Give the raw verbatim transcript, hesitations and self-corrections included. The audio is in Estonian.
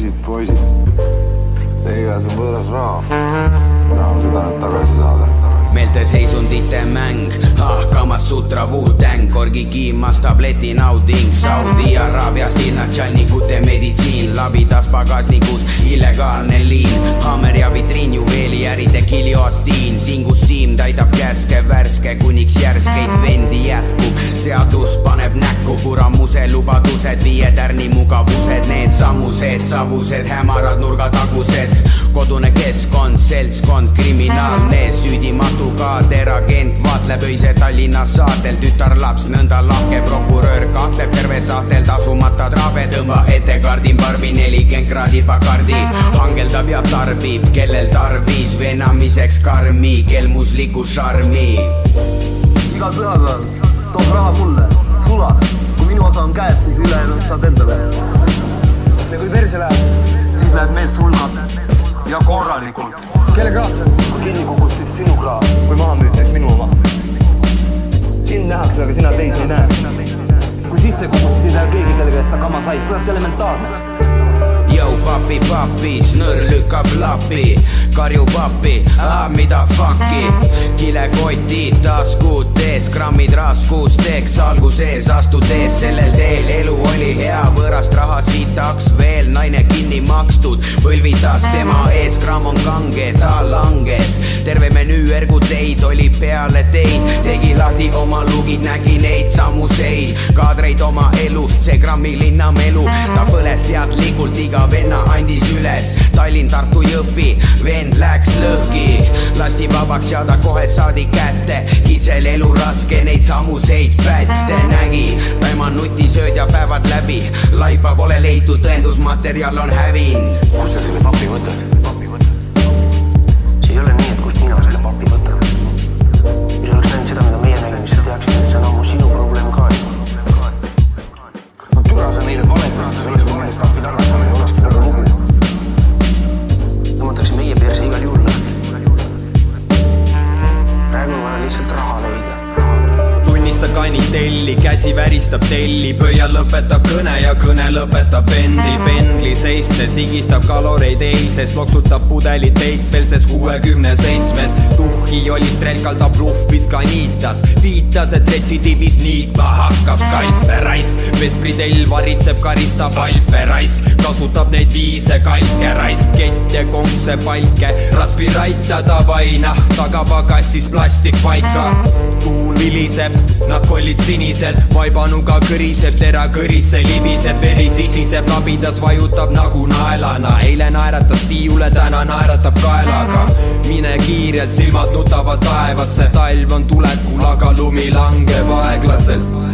poisid, poisid. Teie käes on võõras raha. Tahan seda nüüd tagasi saada. Meelte seisundite mäng, ah, Kamas Sutra Wu-Tang, korgikiimas tableti nauding, Saudi Araabias ilnatšalnikute meditsiin, labidas pagasnikus illegaalne liin, Hammer ja vitriin, juveeli äride giljotiin, singus siim täidab käske värske, kuniks järskeid vendi jätkub, seadus paneb näkku, kuramuse lubadused, viie tärni mugavused, need sammused, savused, hämarad nurgatagused, kodune keskkond, seltskond, kriminaalne, süüdimatu kaader, agent vaatleb öise Tallinnas saatel, tütarlaps nõnda lahke, prokuröör kahtleb terve saatel, tasumata traabe, tõmba ette kardin barbi, nelikümmend kraadi pakardi, hangeldab ja tarbib, kellel tarvis venamiseks karmi, kelmusliku šarmi. Iga pühapäev toob raha mulle, sulas, kui minu osa on käed, siis ülejäänud saad endale. Ja kui perse läheb? Siis läheb meelt sulgab ja korralikult. Kelle kraad see? Kui kinni kukust, siis sinu kraad. Kui maha müüd, siis minu oma. Sind nähakse, aga sina teisi ei näe. Kui sisse kukust, siis ei tea keegi, kelle käest sa kama said. Kurat elementaarne. Jou papi papi, snõr lükkab lapi, karju papi, ah mida fucki, kilekotid, taskud tees, grammid raskus teeks, algu sees, astu tees, sellel teel elu oli hea, võõrast raha sitaks veel, naine kinni makstud, põlvitas tema ees, gramm on kange, ta langes, terve menüü erguteid oli peale teid, tegi lahti oma lugid, nägi neid sammuseid, kaadreid oma elust, see grammi linnamelu, ta põles teadlikult iga venna andis üles, Tallinn, Tartu, Jõhvi, vend läks lõhki, lasti vabaks ja ta kohe saadi kätte, kitsel elu raske, neid sammuseid pätte nägi, taima nutisööd ja päevad läbi, laipa pole leitud, tõendusmaterjal on hävind. Kust sa selle papi võtad? See ei ole nii, et kust mina selle papi võtan. Kui sa oleks näinud seda, mida meie nägime, siis sa teaksid, et see on ammu sinu probleem ka. No türa sa neile valetasid, sa oleks või neile staffi tagasi, aga ei olekski väga lugu. Tõmmatakse meie perse igal juhul lõhki. Praegu on vaja lihtsalt raha leida. Tunnista kanitelli, käsi väristab telli, pöia lõpetab kõne ja kõne lõpetab pendli, pendli seiste, sigistab kaloreid eilses, loksutab pudelit teits veel ses kuuekümne seitsmes, tuhhi oli strelkaldab bluffis kaniitas, viitas, et retsidivis niitma hakkab skalpe raisk, vespridell varitseb, karistab alpe raisk, kasutab neid viise kalke raisk, kette, konkse, palke, raspiraita tavaina, tagapagassis plastik paika, tuul viliseb, nakollid sinised, vaibanuga kõriseb, tera kõrisse libiseb, veri sisiseb, labidas vajutab nagu naelana, eile naeratas tiiule, täna naeratab kaelaga, mine kiirelt, silmad nutavad taevasse, talv on tulekul, aga lumi langeb aeglaselt.